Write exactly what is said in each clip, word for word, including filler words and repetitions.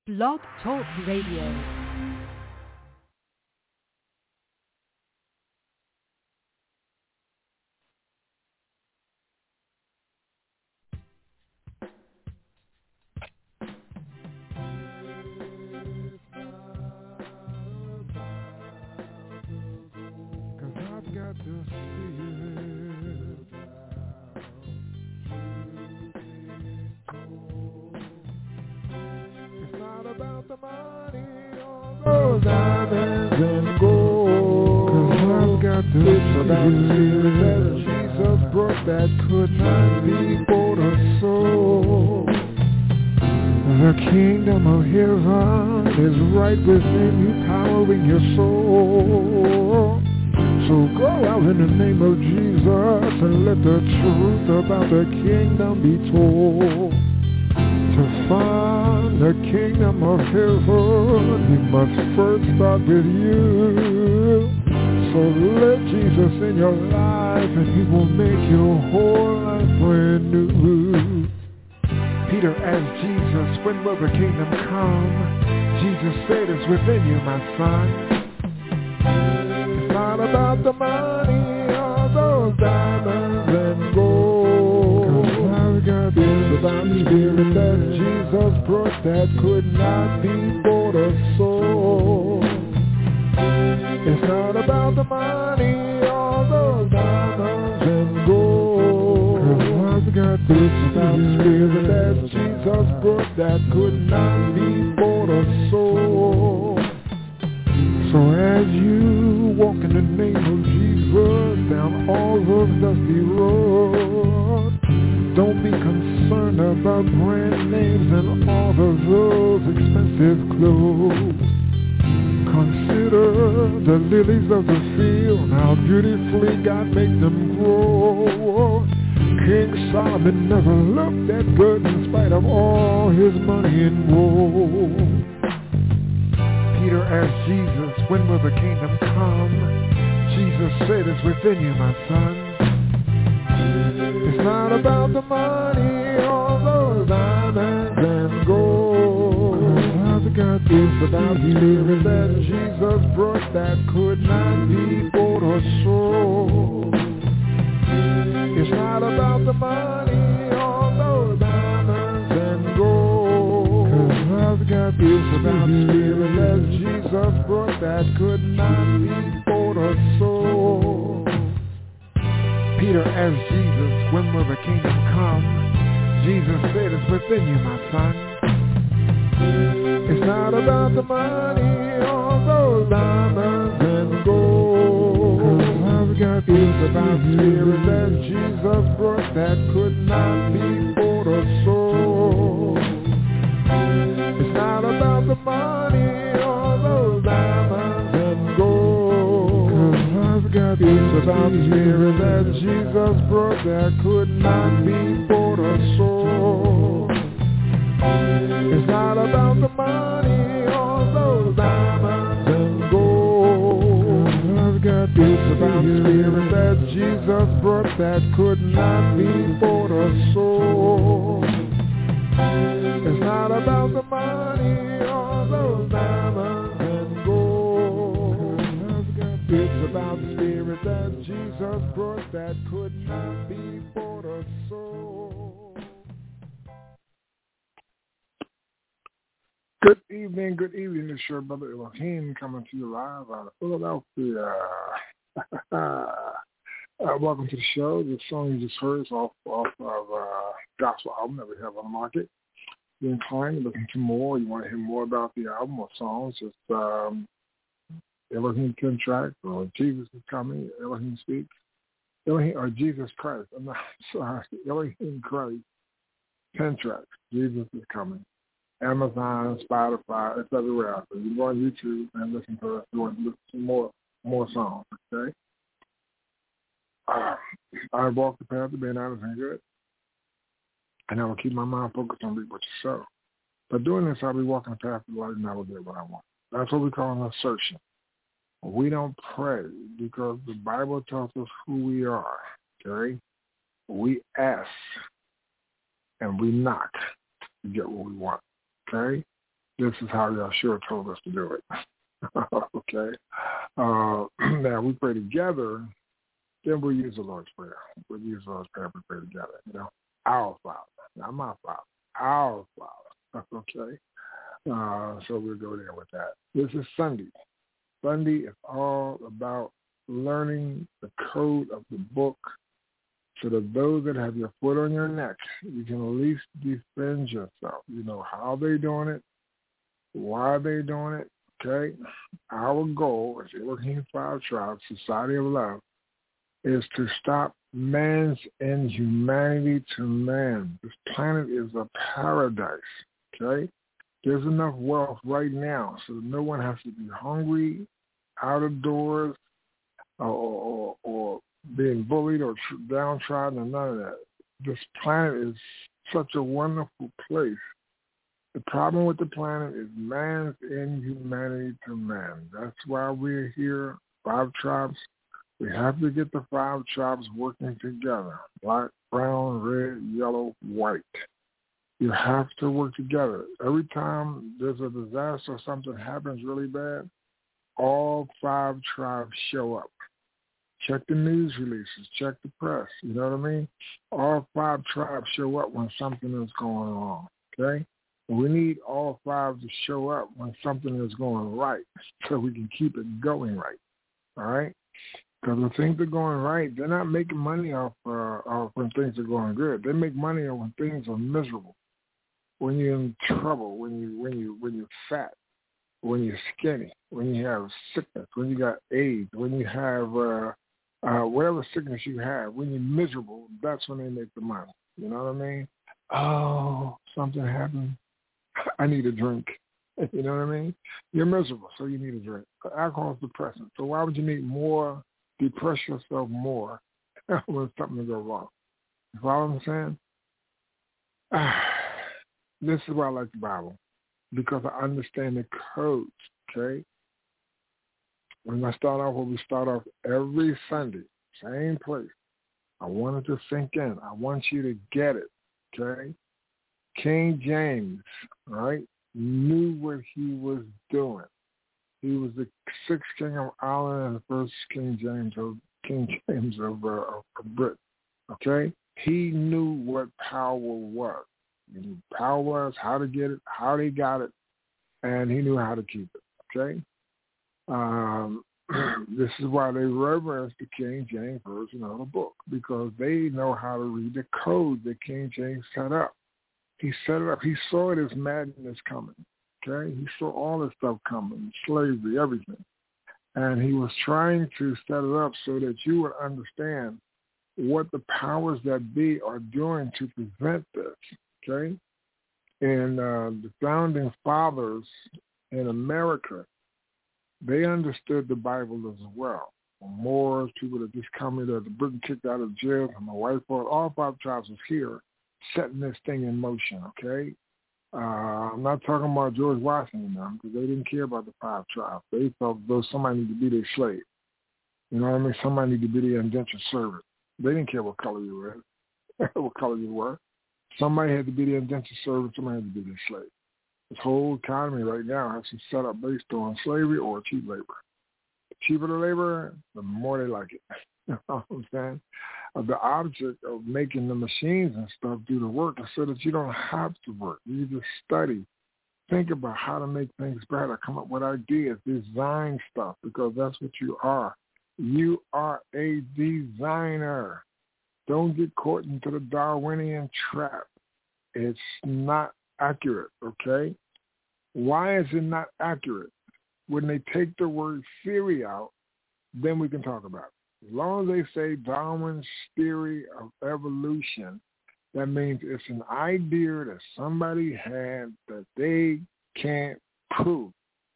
Blog Talk Radio. Diamonds and gold, 'cause I've got the spirit that Jesus brought that could not be bought or sold. The kingdom of heaven is right within you, powering your soul. So go out in the name of Jesus and let the truth about the kingdom be told. To find the kingdom of heaven, you must first start with you. So let Jesus in your life and he will make your whole life brand new. Peter asked Jesus, when will the kingdom come? Jesus said, it's within you, my son. It's not about the money or those diamonds and gold. 'Cause I've got this about the spirit that Jesus brought that could not be bought or sold. It's not about the money or those diamonds and gold. 'Cause I've got this about the spirit that Jesus brought that could not be bought or sold. So as you walk in the name of Jesus down all those dusty roads, don't be concerned about brand names and all of those expensive clothes. Consider the lilies of the field, how beautifully God made them grow. King Solomon never looked that good in spite of all his money and gold. Peter asked Jesus, when will the kingdom come? Jesus said, it's within you, my son. It's not about the money or those diamonds and gold. I've got this about the spirit that Jesus brought that could not be bought or sold. It's not about the money or those diamonds and gold. 'Cause I've got this about the spirit that Jesus brought that could not be bought or sold. Peter asked Jesus, when will the kingdom come? Jesus said, it's within you, my son. It's not about the money or those diamonds and gold. 'Cause I've got this about the spirit that Jesus brought that could not be bought or sold. It's not about the money or those diamonds and gold. 'Cause I've got this about the spirit that Jesus brought that could not be bought or sold. It's not about the money or those diamonds and gold. 'Cause I've got this about the spirit that Jesus brought that could not be bought or sold. It's not about the money or those diamonds and gold. 'Cause I've got this about the spirit that Jesus brought that could not be bought or sold. Good evening, good evening. It's your brother Elohim coming to you live out of Philadelphia. uh, welcome to the show. The song you just heard is off, off of uh, gospel album that we have on the market. You're inclined, looking for more, you want to hear more about the album or songs, just um, Elohim ten track or Jesus is Coming, Elohim Speaks, Elohim or Jesus Christ. I'm not sorry, Elohim Christ ten tracks. Jesus is Coming. Amazon, Spotify, it's everywhere. So you go on YouTube and listen to us. You want to listen to more more songs, okay? Uh, I walk the path of being honest and good, and I will keep my mind focused on reap what you sow. But doing this, I'll be walking the path of life and I will get what I want. That's what we call an assertion. We don't pray because the Bible tells us who we are, okay? We ask and we knock to get what we want. Okay? This is how Yahshua told us to do it. Okay? Uh, now, we pray together, then we'll use the Lord's Prayer. We'll use the Lord's Prayer, we pray together, you know. Our Father, not my Father, our Father, okay? Uh, so we'll go there with that. This is Sunday. Sunday is all about learning the code of the book so that those that have your foot on your neck, you can at least defend yourself. You know how they're doing it, why they're doing it, okay? Our goal as a working five tribes, Society of Love, is to stop man's inhumanity to man. This planet is a paradise, okay? There's enough wealth right now so that no one has to be hungry, out of doors, or, or, or being bullied or tr- downtrodden or none of that. This planet is such a wonderful place. The problem with the planet is man's inhumanity to man. That's why we're here, five tribes. We have to get the five tribes working together, black, brown, red, yellow, white. You have to work together. Every time there's a disaster or something happens really bad, all five tribes show up. Check the news releases. Check the press. You know what I mean? All five tribes show up when something is going wrong, okay? We need all five to show up when something is going right so we can keep it going right, all right? Because when things are going right, they're not making money off, uh, off when things are going good. They make money when things are miserable, when you're in trouble, when you when you when you're fat, when you're skinny, when you have sickness, when you got AIDS, when you have uh, uh, whatever sickness you have, when you're miserable, that's when they make the money. You know what I mean? Oh, something happened. I need a drink. You know what I mean? You're miserable, so you need a drink. Alcohol is depressant. So why would you need more, depress yourself more when something goes wrong? You follow what I'm saying? Ah, this is why I like the Bible, because I understand the codes, okay? When I start off, when we start off every Sunday, same place, I want it to sink in. I want you to get it, okay? King James, right, knew what he was doing. He was the sixth king of Ireland and the first King James of King James of, uh, of Britain. Okay, he knew what power was. He knew power was, how to get it, how they got it, and he knew how to keep it. Okay, um, this is why they reverence the King James version of the book, because they know how to read the code that King James set up. He set it up. He saw this madness coming, okay? He saw all this stuff coming, slavery, everything. And he was trying to set it up so that you would understand what the powers that be are doing to prevent this, okay? And uh, the founding fathers in America, they understood the Bible as well. Moors, people that just come in, that the Britain kicked out of jail, and my wife fought, all five tribes was here, setting this thing in motion, okay? Uh, I'm not talking about George Washington now, because they didn't care about the five tribes. They felt though somebody needed to be their slave. You know what I mean? Somebody needed to be their indentured servant. They didn't care what color you were, what color you were. Somebody had to be their indentured servant. Somebody had to be their slave. This whole economy right now has been set up based on slavery or cheap labor. The cheaper the labor, the more they like it. You know what I'm saying? Uh, the object of making the machines and stuff do the work is so that you don't have to work. You just study. Think about how to make things better. Come up with ideas. Design stuff, because that's what you are. You are a designer. Don't get caught into the Darwinian trap. It's not accurate, okay? Why is it not accurate? When they take the word theory out, then we can talk about it. As long as they say Darwin's theory of evolution, that means it's an idea that somebody had that they can't prove,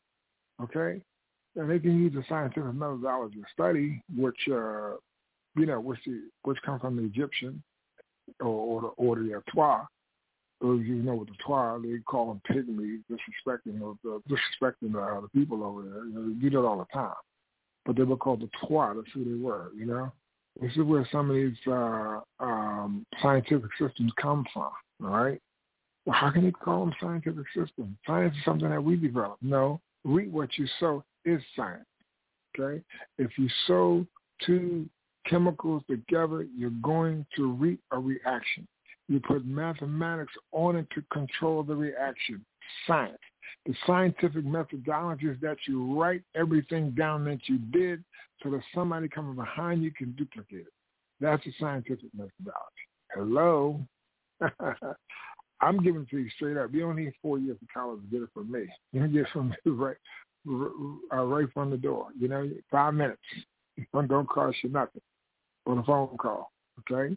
okay? And they can use the scientific methodology to study, which, uh, you know, which, which comes from the Egyptian or, or the, or the uh, Twa. Those of you know what the Twa, they call them pygmies, disrespecting, uh, disrespecting uh, the people over there. You know, they do that all the time. But they were called the Twa. That's who they were, you know. This is where some of these uh, um, scientific systems come from, all right? Well, how can you call them scientific systems? Science is something that we develop. No, reap what you sow is science, okay? If you sow two chemicals together, you're going to reap a reaction. You put mathematics on it to control the reaction. Science. The scientific methodology is that you write everything down that you did so that somebody coming behind you can duplicate it. That's the scientific methodology. Hello? I'm giving it to you straight up. You don't need four years of college to get it from me. You can get it from me right, right from the door. You know, five minutes. Don't cost you nothing on a phone call, okay?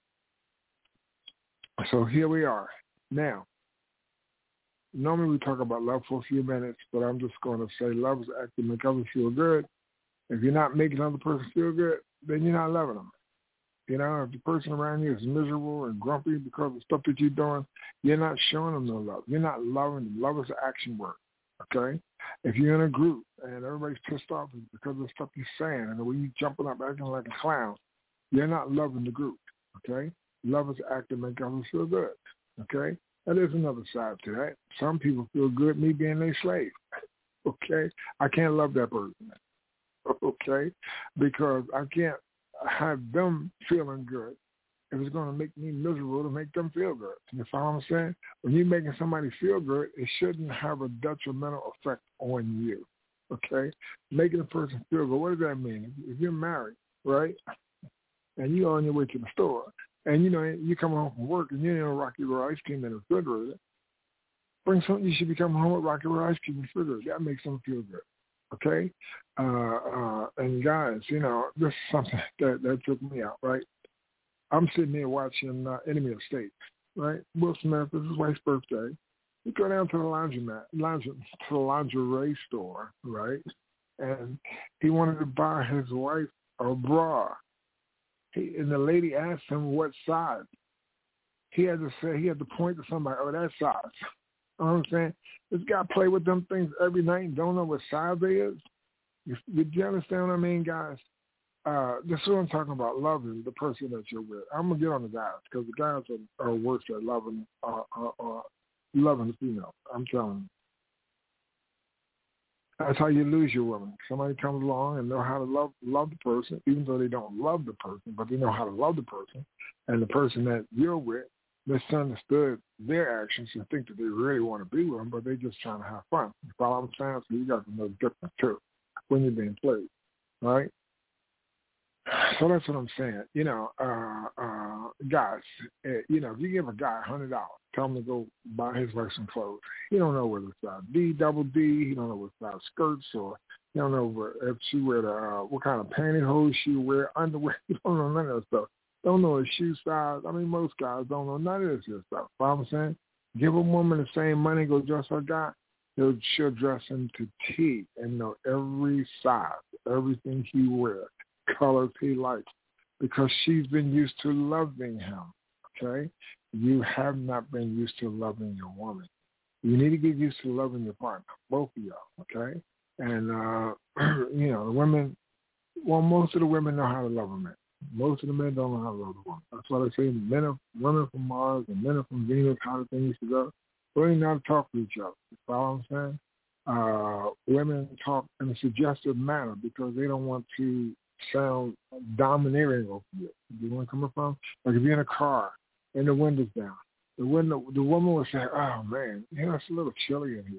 So here we are. Now, normally we talk about love for a few minutes, but I'm just going to say love is acting to make others feel good. If you're not making another person feel good, then you're not loving them. You know, if the person around you is miserable and grumpy because of stuff that you're doing, you're not showing them no love. You're not loving them. Love is an action word, okay? If you're in a group and everybody's pissed off because of the stuff you're saying and the way you're jumping up, acting like a clown, you're not loving the group, okay? Love is acting to make others feel good, okay? Now, there's another side to that. Some people feel good me being their slave, okay? I can't love that person, okay? Because I can't have them feeling good if it's going to make me miserable to make them feel good. You follow what I'm saying? When you're making somebody feel good, it shouldn't have a detrimental effect on you, okay? Making a person feel good, what does that mean? If you're married, right, and you're on your way to the store, and, you know, you come home from work and you know Rocky Road ice cream in the refrigerator, bring something, you should be coming home with Rocky Road ice cream in the refrigerator. That makes them feel good, okay? Uh, uh, and guys, you know, this is something that, that took me out, right? I'm sitting there watching uh, Enemy of the State, right? Will Smith, it's his wife's birthday. We go down to the laundromat, lingerie, to the lingerie store, right? And he wanted to buy his wife a bra. He, and the lady asked him what size. He had to say, he had to point to somebody, oh, that size. You know what I'm saying? This guy play with them things every night and don't know what size they is. You, you understand what I mean, guys? Uh, this is what I'm talking about, loving the person that you're with. I'm going to get on the guys because the guys are, are worse at loving, uh, uh, uh, loving the female. I'm telling you. That's how you lose your woman. Somebody comes along and know how to love love the person, even though they don't love the person, but they know how to love the person. And the person that you're with misunderstood their actions and think that they really want to be with them, but they're just trying to have fun. You follow what I'm saying? So you got to know the difference, too, when you're being played, right? So that's what I'm saying. You know, uh, uh, guys, uh, you know, if you give a guy one hundred dollars, tell him to go buy his wife some clothes. He don't know whether it's size D, double D. He don't know what size skirts or he don't know where, if she wear the, uh, what kind of pantyhose she wear, underwear. He don't know none of that stuff. Don't know his shoe size. I mean, most guys don't know none of this here stuff. You know what I'm saying? Give a woman the same money, go dress her guy. He'll, she'll dress him to T and know every size, everything he wears. Colors he likes because she's been used to loving him, okay? You have not been used to loving your woman. You need to get used to loving your partner, both of y'all, okay? And, uh, you know, the women, well, most of the women know how to love a man. Most of the men don't know how to love a woman. That's why they say men are, women from Mars and men are from Venus, how the things to go. They don't know how to talk to each other. You follow what I'm saying? Uh, women talk in a suggestive manner because they don't want to sound domineering over you. You know where I'm coming from? Like if you're in a car and the window's down, the window, the woman will say, "Oh man, you know it's a little chilly in here."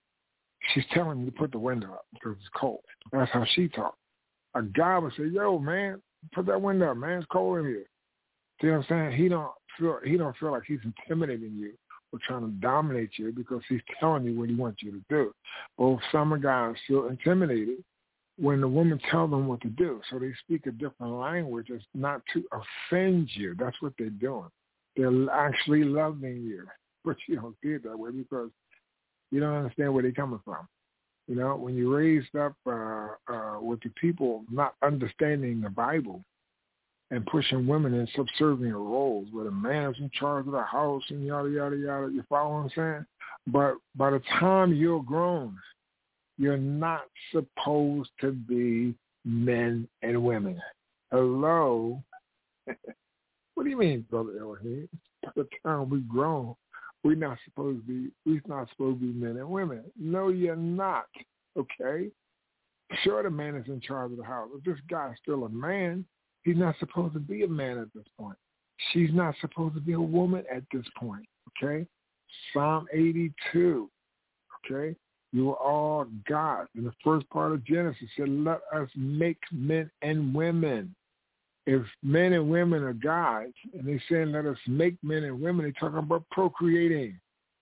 She's telling me to put the window up because it's cold. That's how she talks. A guy would say, "Yo, man, put that window up, man. It's cold in here." See what I'm saying? He don't feel he don't feel like he's intimidating you or trying to dominate you because he's telling you what he wants you to do. Well, some guys feel intimidated when the women tell them what to do. So they speak a different language. It's not to offend you. That's what they're doing. They're actually loving you. But you don't see it that way because you don't understand where they're coming from. You know, when you're raised up uh, uh, with the people not understanding the Bible and pushing women in subservient roles where the man is in charge of the house and yada, yada, yada, you follow what I'm saying? But by the time you're grown, you're not supposed to be men and women. Hello? What do you mean, Brother Elohim? By the time we grown, We're not supposed to be, we're not supposed to be men and women. No, you're not, okay? Sure, the man is in charge of the house. If this guy's still a man, he's not supposed to be a man at this point. She's not supposed to be a woman at this point, okay? Psalm eighty-two, okay? You are all gods. In the first part of Genesis, it said, let us make men and women. If men and women are gods, and they're saying let us make men and women, they're talking about procreating,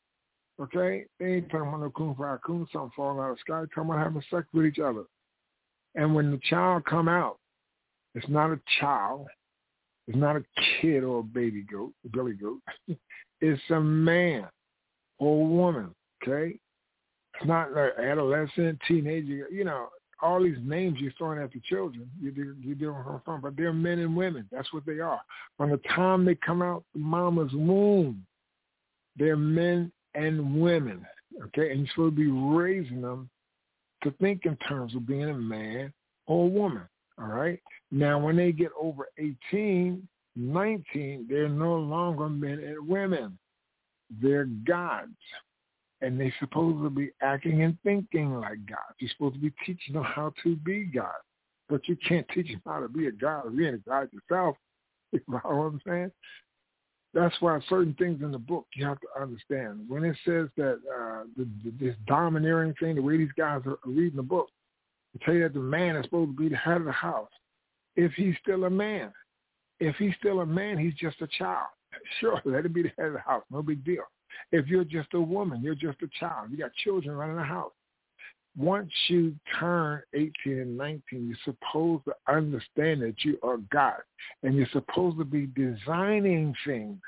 okay? They ain't talking about no coon fire coon, something falling out of the sky. They're talking about having sex with each other. And when the child come out, it's not a child. It's not a kid or a baby goat, a billy goat. It's a man or a woman, okay? It's not like adolescent, teenager, you know, all these names you're throwing at the children, you're, you're doing from, but they're men and women. That's what they are. From the time they come out the mama's womb, they're men and women, okay? And you're supposed to be raising them to think in terms of being a man or a woman, all right? Now, when they get over eighteen, nineteen, they're no longer men and women. They're gods. And they're supposed to be acting and thinking like God. You're supposed to be teaching them how to be God. But you can't teach them how to be a God or being a God yourself. You know what I'm saying? That's why certain things in the book you have to understand. When it says that uh, the, the, this domineering thing, the way these guys are reading the book, they tell you that the man is supposed to be the head of the house. If he's still a man, if he's still a man, he's just a child. Sure, let him be the head of the house. No big deal. If you're just a woman, you're just a child. You got children running the house. Once you turn eighteen and nineteen, you're supposed to understand that you are God. And you're supposed to be designing things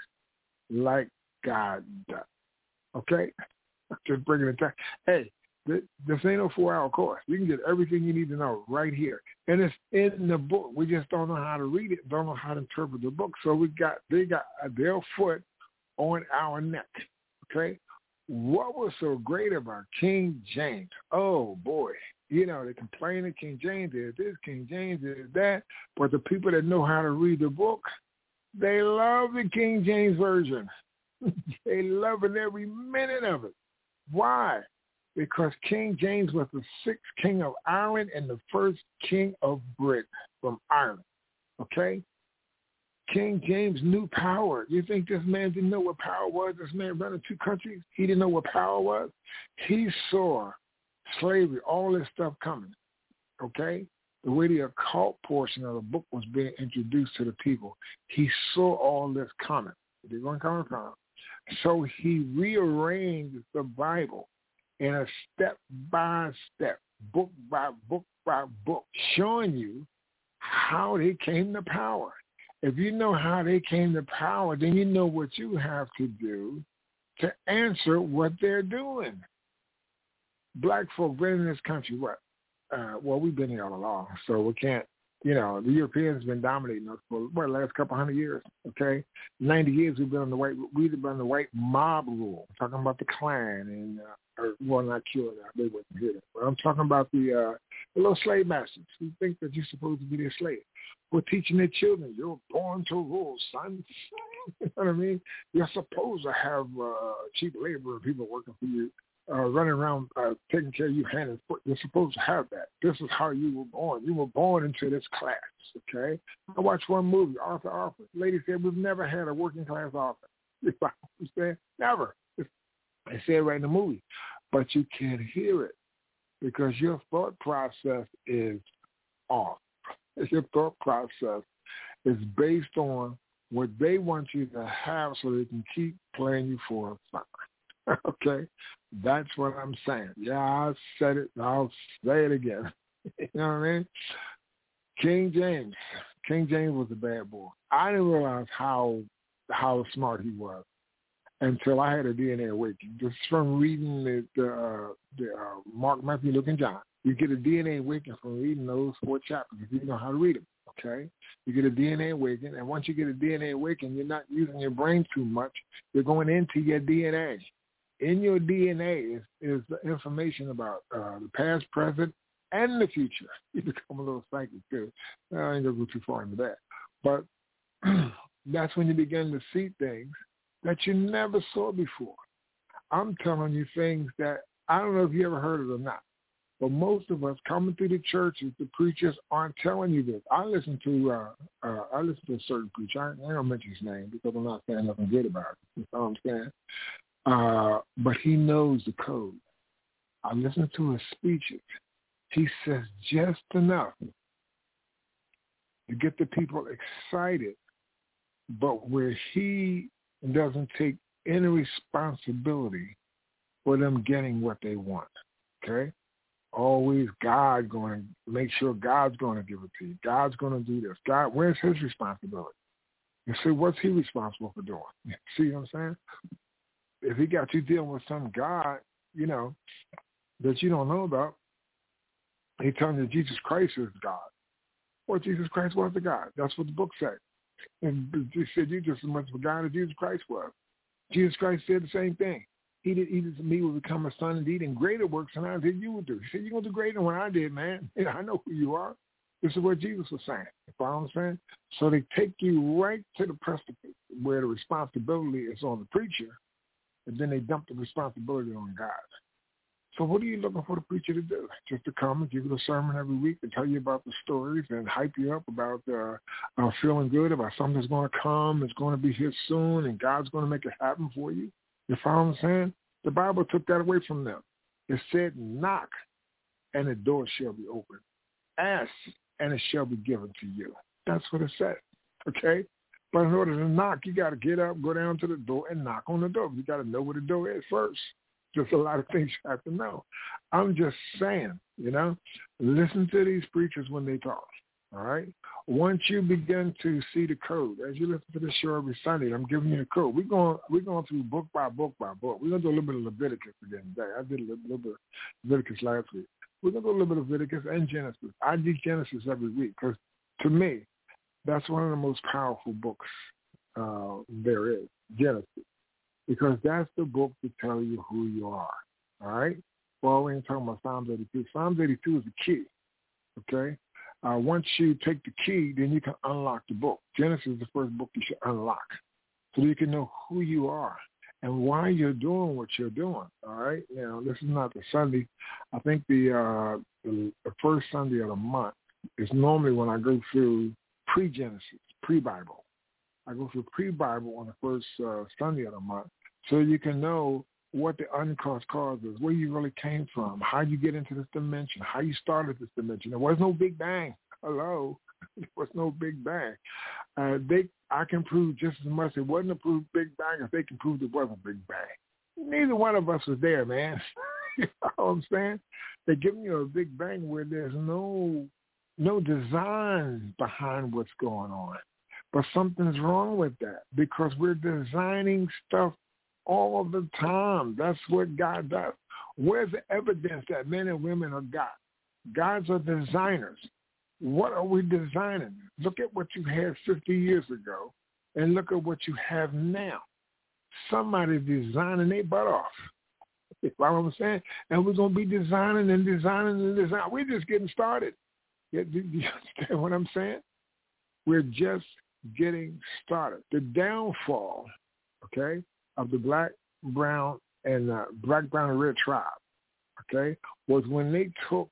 like God does. Okay? Just bringing it down. Hey, this, this ain't no four-hour course. You can get everything you need to know right here. And it's in the book. We just don't know how to read it, don't know how to interpret the book. So we got they got their foot on our neck. Okay, what was so great about King James? Oh, boy. You know, they complain that King James is this, King James is that. But the people that know how to read the book, they love the King James Version. They love it every minute of it. Why? Because King James was the sixth king of Ireland and the first king of Britain from Ireland. Okay? King James knew power. You think this man didn't know what power was? This man running two countries? He didn't know what power was? He saw slavery, all this stuff coming, okay? The way the occult portion of the book was being introduced to the people, he saw all this coming. They're going to come from. So he rearranged the Bible in a step-by-step, book by book by book, showing you how they came to power. If you know how they came to power, then you know what you have to do to answer what they're doing. Black folk been in this country, what? Uh, well, we've been here all along, so we can't, you know, the Europeans have been dominating us for, what, the last couple hundred years, okay? ninety years we've been on the white, we've been on the white mob rule. I'm talking about the Klan and, uh, or, well, not Cuba, they wouldn't hear that. But I'm talking about the, uh, the little slave masters who think that you're supposed to be their slave. We're teaching their children, you're born to rule, son. You know what I mean? You're supposed to have uh, cheap labor, people working for you, uh, running around uh, taking care of you hand and foot. You're supposed to have that. This is how you were born. You were born into this class, okay? I watched one movie, Arthur Arthur. The lady said, we've never had a working class author. You know what I'm saying? Never. They say it right in the movie. But you can't hear it because your thought process is off. Your thought process is based on what they want you to have so they can keep playing you for a fun. Okay? That's what I'm saying. Yeah, I said it. I'll say it again. You know what I mean? King James. King James was a bad boy. I didn't realize how how smart he was until I had a D N A awakening. Just from reading the, the, uh, the uh, Mark, Matthew, Luke, and John. You get a D N A awakening from reading those four chapters if you know how to read them, okay? You get a D N A awakening, and once you get a D N A awakening, you're not using your brain too much. You're going into your D N A. In your D N A is, is the information about uh, the past, present, and the future. You become a little psychic, too. I ain't going to go too far into that. But that's when you begin to see things that you never saw before. I'm telling you things that I don't know if you ever heard it or not. But most of us coming through the churches, the preachers aren't telling you this. I listen to uh, uh, I listen to a certain preacher. I, I don't mention his name because I'm not saying nothing good about it. You know what I'm saying? Uh, but he knows the code. I listen to his speeches. He says just enough to get the people excited, but where he doesn't take any responsibility for them getting what they want. Okay? Always God going to make sure God's going to give it to you. God's going to do this. God, where's his responsibility? You see, what's he responsible for doing? See what I'm saying? If he got you dealing with some God, you know, that you don't know about, he telling you Jesus Christ is God. Well, Jesus Christ was the God. That's what the book said. And he said you just as much of a God as Jesus Christ was. Jesus Christ said the same thing. He did, he did me will become a son indeed, and greater works than I did you would do. He said, you're going to do greater than what I did, man. Yeah, I know who you are. This is what Jesus was saying. You follow what I'm saying? So they take you right to the precipice where the responsibility is on the preacher, and then they dump the responsibility on God. So what are you looking for the preacher to do? Just to come and give you a sermon every week and tell you about the stories and hype you up about uh, uh, feeling good about something that's going to come, it's going to be here soon, and God's going to make it happen for you? You follow what I'm saying? The Bible took that away from them. It said, knock, and the door shall be opened. Ask, and it shall be given to you. That's what it said, okay? But in order to knock, you got to get up, go down to the door, and knock on the door. You got to know where the door is first. Just a lot of things you have to know. I'm just saying, you know, listen to these preachers when they talk, all right? Once you begin to see the code, as you listen to this show every Sunday, I'm giving you the code. We're going, we're going through book by book by book. We're going to do a little bit of Leviticus again today. I did a little, little bit of Leviticus last week. We're going to do a little bit of Leviticus and Genesis. I do Genesis every week because, to me, that's one of the most powerful books uh, there is, Genesis, because that's the book to tell you who you are, all right? Well, we ain't talking about Psalms eighty-two. Psalms eighty-two is the key, okay? Uh, once you take the key, then you can unlock the book. Genesis is the first book you should unlock so you can know who you are and why you're doing what you're doing, all right? You know, this is not the Sunday. I think the, uh, the, the first Sunday of the month is normally when I go through pre-Genesis, pre-Bible. I go through pre-Bible on the first uh, Sunday of the month so you can know what the uncaused cause is, where you really came from, how you get into this dimension, how you started this dimension. There was no Big Bang. Hello. There was no Big Bang. Uh, they, I can prove just as much it wasn't a proved Big Bang as they can prove it was a Big Bang. Neither one of us was there, man. You know what I'm saying? They're giving you a Big Bang where there's no no design behind what's going on. But something's wrong with that because we're designing stuff all the time. That's what God does. Where's the evidence that men and women are God? Gods are designers. What are we designing? Look at what you had fifty years ago and look at what you have now. Somebody's designing their butt off. You know what I'm saying? And we're going to be designing and designing and designing. We're just getting started. Do you understand what I'm saying? We're just getting started. The downfall, okay, of the black, brown, and uh, black, brown, and red tribe, okay, was when they took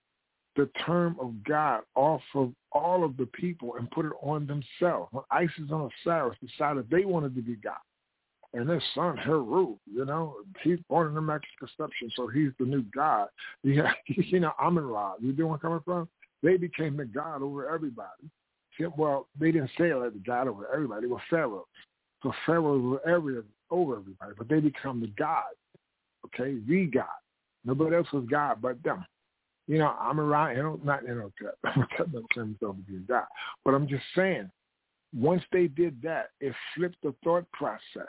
the term of God off of all of the people and put it on themselves. When Isis and Osiris decided they wanted to be God. And their son, Heru, you know, he's born in the Immaculate Conception, so he's the new God. Yeah, you know, Amun-Ra, you know where I'm coming from? They became the God over everybody. Well, they didn't say it like the God over everybody. They were pharaohs. So pharaohs were every, over everybody, but they become the God, okay, the God. Nobody else was God but them. You know, Amun-Ra, you know, not Imhotep. Imhotep never claimed himself to be a God. But I'm just saying, once they did that, it flipped the thought process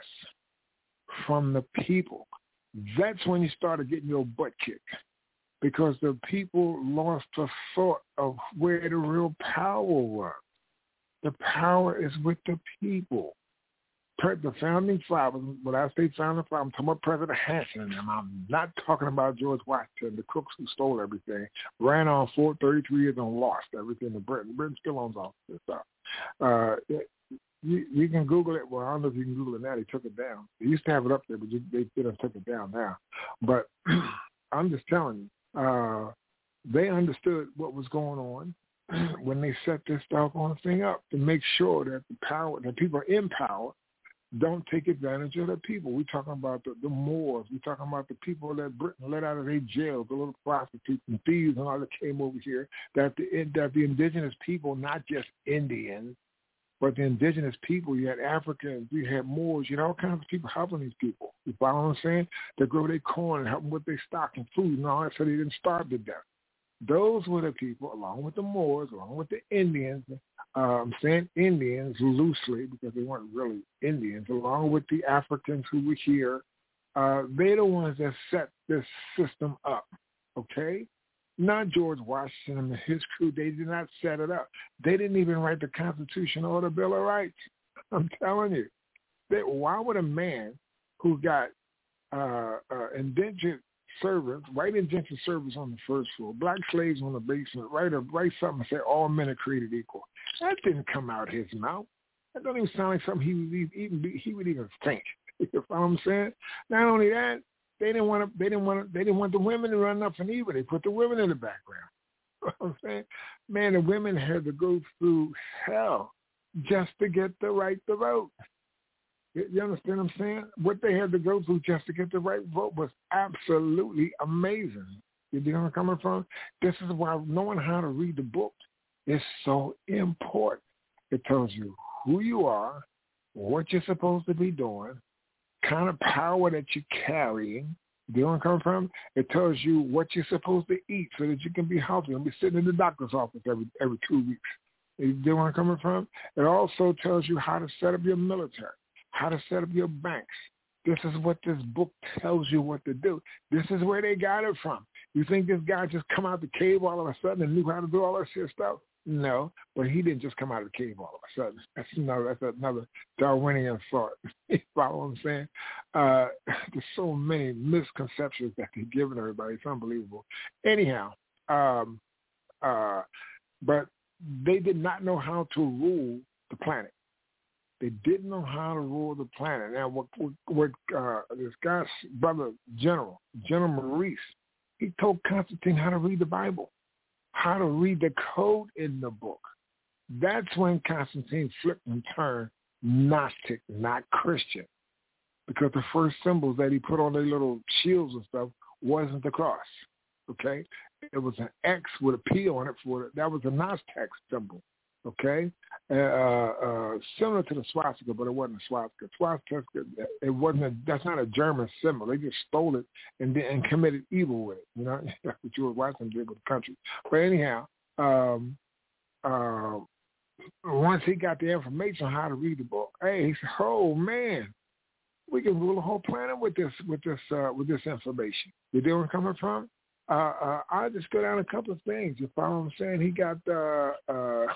from the people. That's when you started getting your butt kicked. Because the people lost the thought of where the real power was. The power is with the people. The founding fathers, when I say founding fathers, I'm talking about President Hanson and them. I'm not talking about George Washington, the crooks who stole everything, ran on for thirty-three years and lost everything to Britain. Britain still owns all this stuff. Uh, you, you can Google it. Well, I don't know if you can Google it now. They took it down. They used to have it up there, but you, they did have took it down now. But I'm just telling you, uh, they understood what was going on when they set this doggone thing up to make sure that the power, the people in power, don't take advantage of the people. We're talking about the, the Moors. We're talking about the people that Britain let out of their jails, the little prostitutes and thieves and all that came over here, that the, that the indigenous people, not just Indians, but the indigenous people, you had Africans, you had Moors, you had all kinds of people helping these people. You follow what I'm saying? They grow their corn and help them with their stock and food and all that so they didn't starve to death. Those were the people, along with the Moors, along with the Indians, uh, I'm saying Indians loosely because they weren't really Indians, along with the Africans who were here. Uh, they're the ones that set this system up, okay? Not George Washington and his crew. They did not set it up. They didn't even write the Constitution or the Bill of Rights. I'm telling you. They, why would a man who got uh, uh, indentured servants, white indentured servants on the first floor, black slaves on the basement, write, a, write something and say all men are created equal? That didn't come out his mouth. That don't even sound like something he would even be, he would even think. You know what I'm saying? Not only that, They didn't want to. They didn't want to. They didn't want the women to run up and evil. They put the women in the background. You know what I'm saying, man, the women had to go through hell just to get the right to vote. You, you understand what I'm saying? What they had to go through just to get the right vote was absolutely amazing. You know where I'm coming from? This is why knowing how to read the book is so important. It tells you who you are, what you're supposed to be doing, kind of power that you're carrying. Do you know where I'm coming from? It tells you what you're supposed to eat so that you can be healthy. You'll be sitting in the doctor's office every every two weeks. You know where I'm coming from? It also tells you how to set up your military, how to set up your banks. This is what this book tells you what to do. This is where they got it from. You think this guy just come out the cave all of a sudden and knew how to do all that shit stuff? No, but he didn't just come out of the cave all of a sudden. That's another, that's another Darwinian thought. You follow what I'm saying? Uh, there's so many misconceptions that they're giving everybody. It's unbelievable. Anyhow, um, uh, but they did not know how to rule the planet. They didn't know how to rule the planet. Now, what, what, what uh, this guy's brother, General, General Maurice, he told Constantine how to read the Bible, how to read the code in the book. That's when Constantine flipped and turned Gnostic, not Christian, because the first symbols that he put on their little shields and stuff wasn't the cross, okay? It was an X with a P on it. For That was a Gnostic symbol, okay? Uh, uh, similar to the swastika, but it wasn't a swastika. Swastika, it wasn't a, that's not a German symbol. They just stole it and and committed evil with it, you know? That's what George Washington did with the country. But anyhow, um, uh, once he got the information on how to read the book, hey, he said, "Oh man, we can rule the whole planet with this, with this, uh, with this information." You know where I'm coming from? Uh, uh, I'll just go down a couple of things. You follow what I'm saying? He got uh, uh,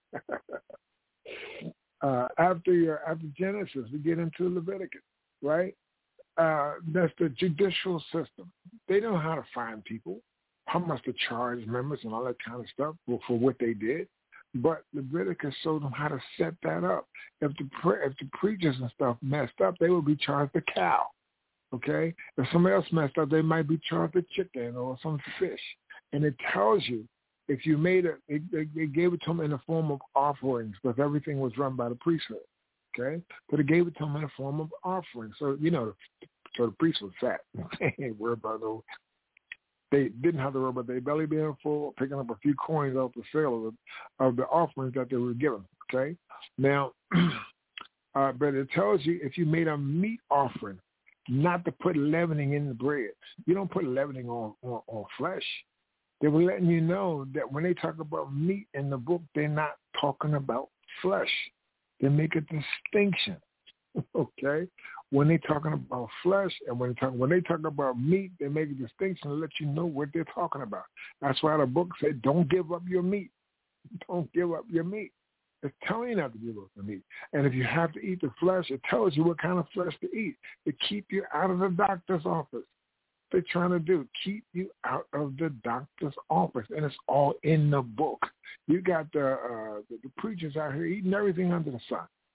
uh, after your after Genesis, we get into Leviticus, right? Uh, that's the judicial system. They know how to find people, how much to charge members, and all that kind of stuff for, for what they did. But Leviticus showed them how to set that up. If the pre- if the preachers and stuff messed up, they would be charged a cow. Okay? If somebody else messed up, they might be charged a chicken or some fish. And it tells you if you made it, they, they, they gave it to them in the form of offerings because everything was run by the priesthood. Okay? But they gave it to them in the form of offerings. So, you know, so the priest was fat. They ain't worried about no. They didn't have to worry about their belly being full, picking up a few coins off the sale of the, of the offerings that they were given, okay? Now, uh, but it tells you if you made a meat offering, not to put leavening in the bread. You don't put leavening on, on, on flesh. They were letting you know that when they talk about meat in the book, they're not talking about flesh. They make a distinction, okay? When they're talking about flesh and when they talk when they talk about meat, they make a distinction to let you know what they're talking about. That's why the book said, don't give up your meat. Don't give up your meat. It's telling you not to give up the meat. And if you have to eat the flesh, it tells you what kind of flesh to eat to keep you out of the doctor's office. They're trying to do, keep you out of the doctor's office. And it's all in the book. You got the, uh, the, the preachers out here eating everything under the sun.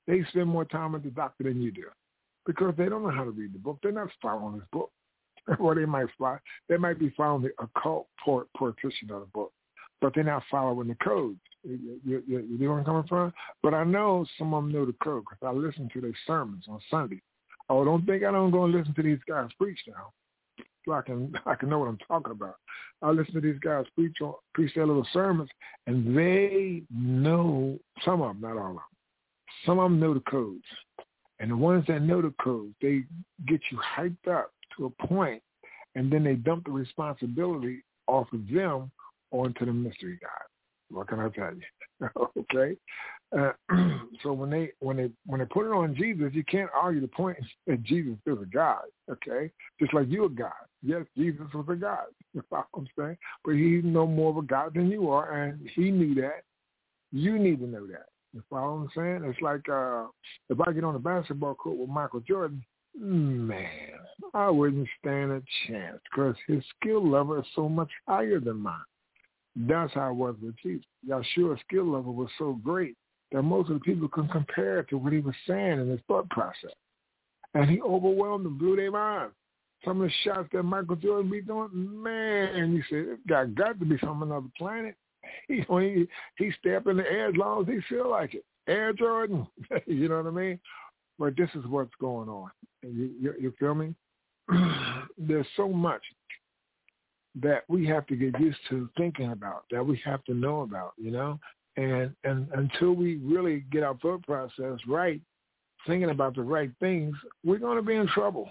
They spend more time with the doctor than you do because they don't know how to read the book. They're not following this book. Or they might fly. They might be following the occult portion of the book, but they're not following the code. You, you, you, you know where I'm coming from? But I know some of them know the code because I listen to their sermons on Sunday. Oh, don't think I don't go and listen to these guys preach now. So I can I can know what I'm talking about. I listen to these guys preach on preach their little sermons, and they know, some of them, not all of them. Some of them know the codes, and the ones that know the codes, they get you hyped up to a point, and then they dump the responsibility off of them onto the mystery God. What can I tell you? Okay. Uh, so when they when they when they put it on Jesus, you can't argue the point that Jesus is a God. Okay, just like you're a God. Yes, Jesus was a God. You follow what I'm saying? But he's no more of a God than you are, and he knew that. You need to know that. You follow what I'm saying? It's like uh, if I get on the basketball court with Michael Jordan, man, I wouldn't stand a chance because his skill level is so much higher than mine. That's how it was with Jesus. Yeshua's skill level was so great that most of the people couldn't compare it to what he was saying in his thought process. And he overwhelmed them, blew their mind. Some of the shots that Michael Jordan be doing, man, you say, this guy got to be from another planet. He he, he stay up in the air as long as he feel like it. Air Jordan, you know what I mean? But this is what's going on. You, you, you feel me? There's so much that we have to get used to thinking about, that we have to know about, you know? And and until we really get our thought process right, thinking about the right things, we're going to be in trouble.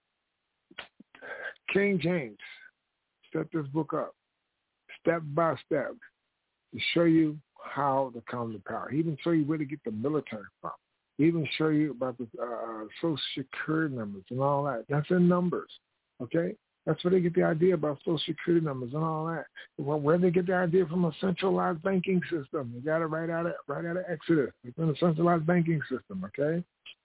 King James set this book up step by step to show you how to come to power. He even show you where to get the military from. He even show you about the uh, Social Security numbers and all that. That's in Numbers, okay? That's where they get the idea about Social Security numbers and all that. Well, where they get the idea from a centralized banking system. You got it right out of right out of Exodus. It's in a centralized banking system, okay?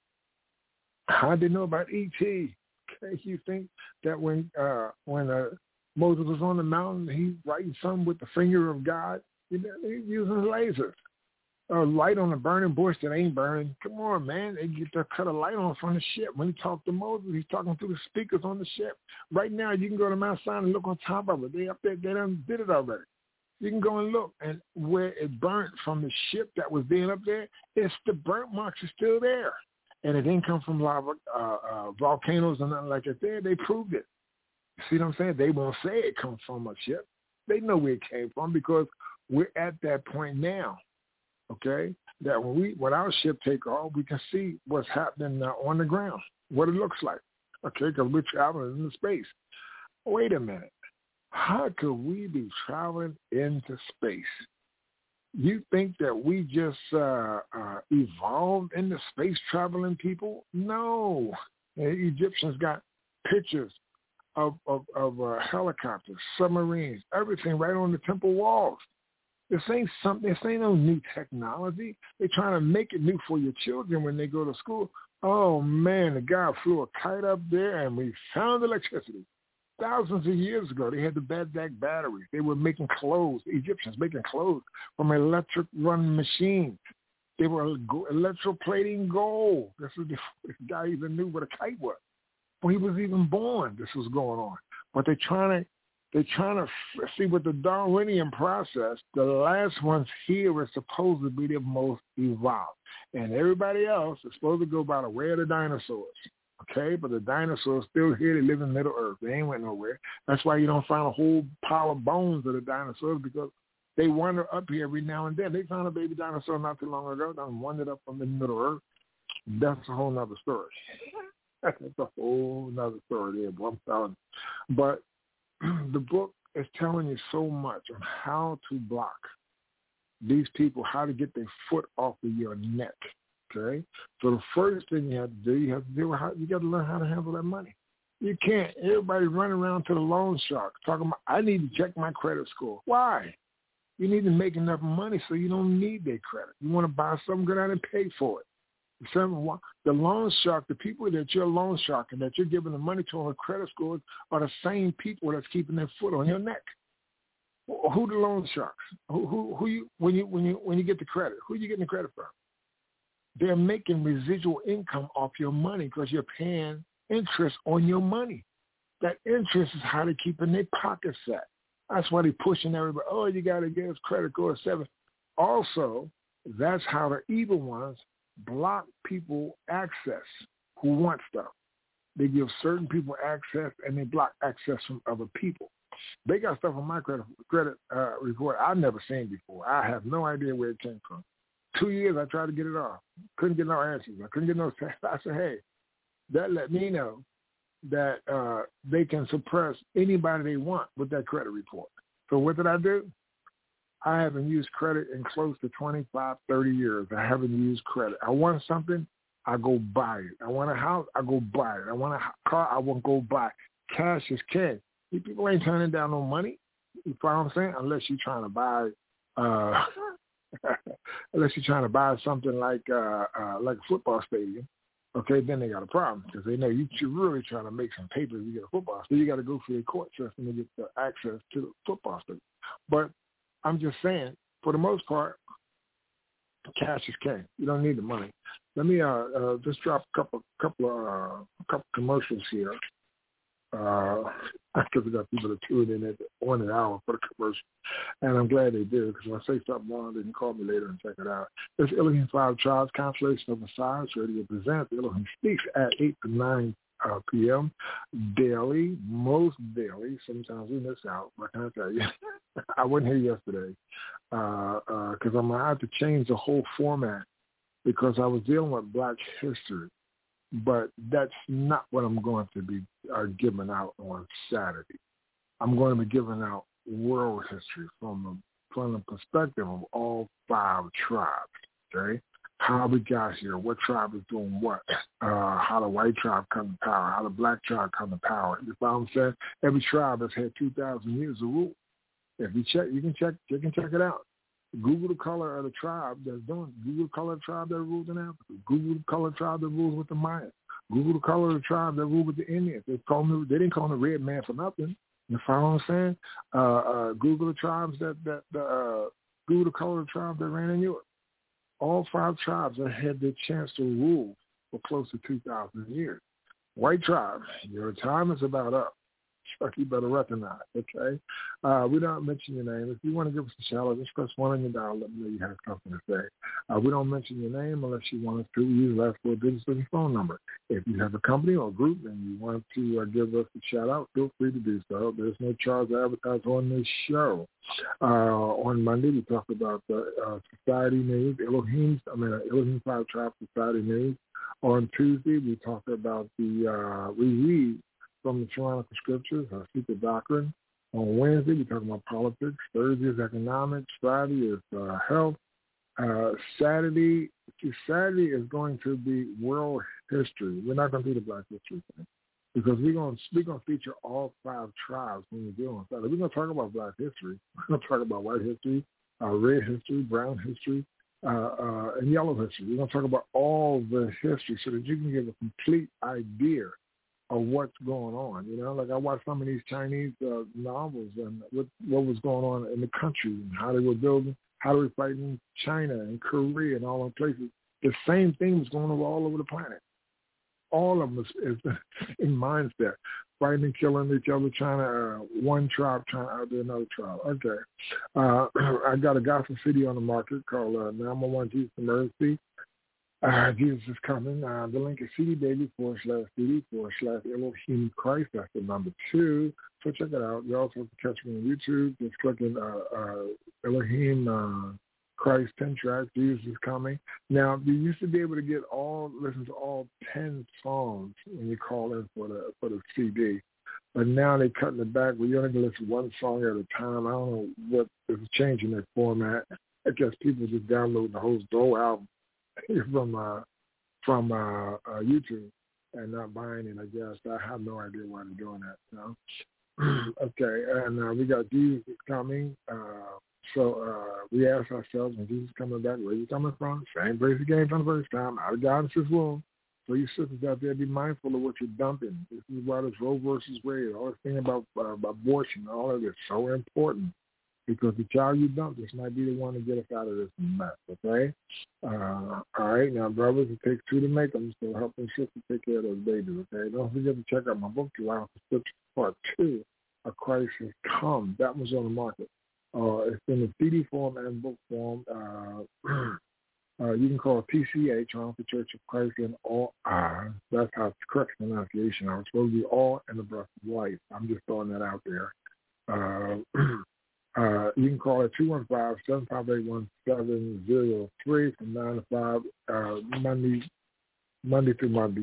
How did they know about E T? Okay, you think that when uh, when uh, Moses was on the mountain, he's writing something with the finger of God? You know, he's using lasers. A light on a burning bush that ain't burning. Come on, man. They get to cut a light on from the ship. When he talked to Moses, he's talking through the speakers on the ship. Right now, you can go to Mount Sinai and look on top of it. They up there, they done did it already. You can go and look, and where it burnt from the ship that was being up there, it's the burnt marks are still there. And it didn't come from lava, uh, uh, volcanoes or nothing like that there. They proved it. You see what I'm saying? They won't say it comes from a ship. They know where it came from because we're at that point now. Okay, that when we when our ship take off, we can see what's happening uh, on the ground, what it looks like. Okay, because we're traveling into space. Wait a minute, how could we be traveling into space? You think that we just uh, uh, evolved into space traveling people? No, the Egyptians got pictures of of, of uh, helicopters, submarines, everything right on the temple walls. This ain't something. This ain't no new technology. They're trying to make it new for your children when they go to school. Oh man, the guy flew a kite up there, and we found electricity. Thousands of years ago, they had the Baghdad batteries. They were making clothes. The Egyptians making clothes from electric run machines. They were electroplating gold. This is before this guy even knew what a kite was. When he was even born, this was going on. But they're trying to. They're trying to see with the Darwinian process, the last ones here are supposed to be the most evolved. And everybody else is supposed to go by the way of the dinosaurs. Okay? But the dinosaurs still here. They live in Middle Earth. They ain't went nowhere. That's why you don't find a whole pile of bones of the dinosaurs because they wander up here every now and then. They found a baby dinosaur not too long ago. They wandered up from the Middle Earth. That's a whole nother story. That's a whole nother story there, boy. I'm telling you. But the book is telling you so much on how to block these people, how to get their foot off of your neck, okay? So the first thing you have to do, you have to do how you got to learn how to handle that money. You can't. Everybody running around to the loan shark talking about, I need to check my credit score. Why? You need to make enough money so you don't need their credit. You want to buy something, go down and pay for it. The loan shark, the people that you're loan sharking, that you're giving the money to on a credit score are the same people that's keeping their foot on your neck. Who the loan sharks? Who who, who you when you when you when you get the credit? Who are you getting the credit from? they're making residual income off your money because you're paying interest on your money. That interest is how they keep in their pockets set. That's why they're pushing everybody, oh, you got to give us credit score seven. Also, that's how the evil ones block people access who want stuff. They give certain people access and they block access from other people. They got stuff on my credit credit uh, report I've never seen before. I have no idea where it came from. Two years I tried to get it off. Couldn't get no answers. I couldn't get no text. I said, hey, that let me know that uh, they can suppress anybody they want with that credit report. So what did I do? I haven't used credit in close to twenty-five, thirty years. I haven't used credit. I want something, I go buy it. I want a house, I go buy it. I want a car, I will go buy it. Cash is king. These people ain't turning down no money. You follow what I'm saying? Unless you're trying to buy, uh, unless you're trying to buy something like uh, uh, like a football stadium. Okay, then they got a problem because they know you, you're really trying to make some paper if you get a football. So you got to go through the court system to get the access to the football stadium. But I'm just saying, for the most part, cash is king. You don't need the money. Let me uh, uh, just drop a couple, couple, uh, a couple commercials here. Uh, because we got people that tune in at one an hour for the commercial, and I'm glad they did because when I say something wrong, they can call me later and check it out. This Elohim Five Tribes Constellation of Osiris Radio presents Elohim Speaks at eight to nine uh, p.m. daily, most daily. Sometimes we miss out. What can I tell you? I wasn't here yesterday because uh, uh, I'm going to have to change the whole format because I was dealing with Black history. But that's not what I'm going to be uh, giving out on Saturday. I'm going to be giving out world history from the, from the perspective of all five tribes, okay? How we got here, what tribe is doing what, uh, how the white tribe come to power, how the black tribe come to power. You know what I'm saying? Every tribe has had two thousand years of rule. If you check, you can check, you can check it out. Google the color of the tribe that's doing. Google the color of the tribe that rules in Africa. Google the color of the tribe that rules with the Mayans. Google the color of the tribe that ruled with the Indians. They call them, they didn't call them the red man for nothing. You follow what I'm saying? Uh, uh, Google the tribes that that uh, Google the color of the tribe that ran in Europe. All five tribes have had their chance to rule for close to two thousand years. White tribe, your time is about up. Chuck, you better recognize, okay? Uh, we don't mention your name. If you want to give us a shout out, just press one on your dial. Let me know you have something to say. Uh, we don't mention your name unless you want us to. We use the last four digits of your phone number. If you have a company or a group and you want to uh, give us a shout out, feel free to do so. There's no charge to advertise on this show. Uh, on Monday, we talked about the uh, society news, Elohim, I mean, uh, Elohim Five Tribe Society news. On Tuesday, we talked about the, uh, we read from the Toronto Scriptures, our secret doctrine. On Wednesday, we're talking about politics. Thursday is economics. Friday is uh, health. Uh, Saturday, Saturday is going to be world history. We're not going to do the Black history thing because we're going to we're going to feature all five tribes when we do on Saturday. We're going to talk about Black history. We're going to talk about white history, uh, red history, brown history, uh, uh, and yellow history. We're going to talk about all the history so that you can get a complete idea of what's going on. You know, like I watched some of these Chinese uh, novels and what, what was going on in the country and how they were building, how they were fighting China and Korea and all those places. The same thing was going on all over the planet. All of them is, is in mindset, fighting and killing each other, trying to, uh, one tribe trying to outdo another tribe. Okay. Uh, I got a gospel C D on the market called uh, nine one one Jesus Emergency. Uh, Jesus is coming. Uh, the link is cdbaby forward slash cd forward slash Elohim Christ. That's the number two. So check it out. You also have to catch me on YouTube. Just clicking uh, uh, Elohim uh, Christ ten tracks. Jesus is coming. Now, you used to be able to get all, listen to all ten songs when you call in for the for the C D. But now they're cutting it back. We only can listen to one song at a time. I don't know what is changing that format. I guess people just download the whole whole album from uh, from uh, uh, YouTube and not buying it, I guess. I have no idea why they're doing that. You know? Okay, and uh, we got Jesus is coming. Uh, so uh, we ask ourselves, when Jesus is coming back, where are you coming from? Same place he came from the first time, out of God's womb. So you sisters out there, be mindful of what you're dumping. This is why this Roe versus Wade, all this thing about uh, abortion, all of it is so important. because the child you dump this might be the one to get us out of this mess, okay? Uh, all right, now, brothers, it takes two to make them, so help them sisters take care of those babies, okay? Don't forget to check out my book, July for Scripture Part two, A Christ Has Come. That one's on the market. Uh, it's in the C D form and book form. Uh, uh, you can call it P C A, Triumphant Church of Christ in all I. That's how it's correct pronunciation. I was supposed to be all in the breath of life. I'm just throwing that out there. Uh, uh, you can call it two one five, seven five eight, one seven zero three from nine to five, uh, Monday, Monday through Monday.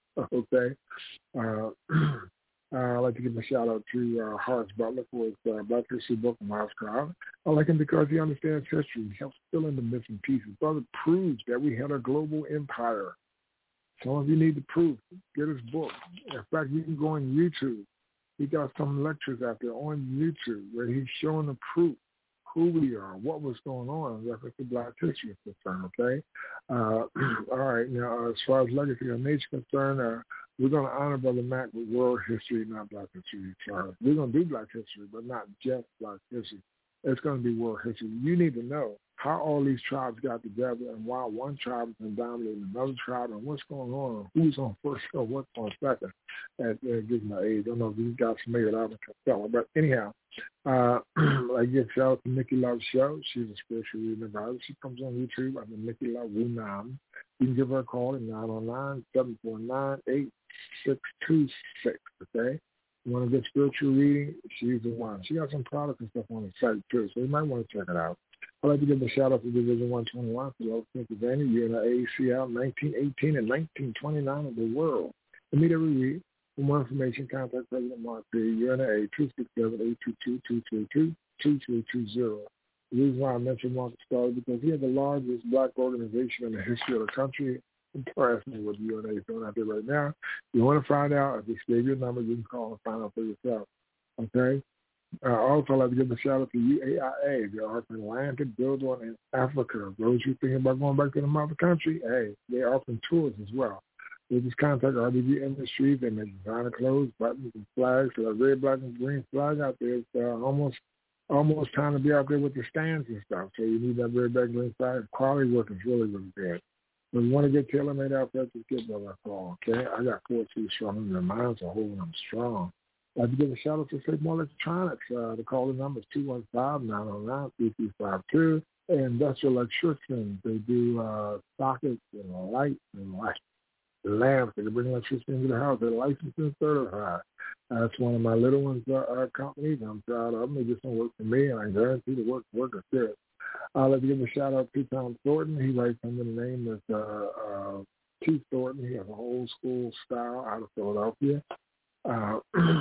Okay. Uh, Uh, I'd like to give a shout out to uh, Horace Butler for his uh, Black History book from House Crowd. I like him because he understands history. He helps fill in the missing pieces. Brother proves that we had a global empire. Some of you need the proof. Get his book. In fact, you can go on YouTube. He got some lectures out there on YouTube where he's showing the proof, who we are, what was going on in reference to Black history is concerned, okay? Uh, all right, now, as far as legacy of nature concerned, uh, we're going to honor Brother Mac with world history, not Black history. Sorry. We're going to do Black history, but not just Black history. It's going to be world history. You need to know how all these tribes got together and why one tribe is dominating another tribe and what's going on, who's on first or what's on second. And uh, gives my age. I don't know if these guys made it out of Costello, but anyhow, uh, I give shout out to Nikki Love's show. She's a spiritual reading advisor. She comes on YouTube. I'm in Nikki Love Wunam. You can give her a call at nine oh nine, seven four nine, eight six two six, okay? You want to get spiritual reading? She's the one. She got some products and stuff on the site, too, so you might want to check it out. I'd like to give a shout-out to Division one twenty-one for Lower Pennsylvania. You're in the A A C L nineteen eighteen and nineteen twenty-nine of the world. To meet every week. For more information, contact President Mark B. U N A two six seven, eight two two, two three two, two three two zero. The reason why I mentioned Mark Starr is because he is the largest black organization in the history of the country. Impress me what U N A is doing out there right now. You want to find out, if they gave your number, you can call and find out for yourself. Okay? Uh, also, I'd like to give a shout out to U A I A. They're offering land to build on in Africa. Those who thinking about going back to the mother country, hey, they're offering tours as well. They just contact R B G Industries. They make designer clothes, buttons, and flags. So that red, black, and green flag out there, it's uh, almost almost time to be out there with the stands and stuff. So you need that red, black, green flag. Quality work is really, really good. When you want to get tailor-made outfits, just give them a call, okay? I got four teeth from them. Their minds are holding them strong. I'd like to give a shout-out to Sigma Electronics. Uh, the call number is two one five, nine oh nine, three three five two. Industrial electricians, they do uh, sockets and lights and light lamps. They can bring electricity into the house. They're licensed and certified. That's one of my little ones, uh, uh, companies. I'm proud of them. They just don't work for me, and I guarantee the work work is good. I'd like to give a shout-out to Tom Thornton. He writes under the name of uh, uh, Keith Thornton. He has an old-school style out of Philadelphia. Uh,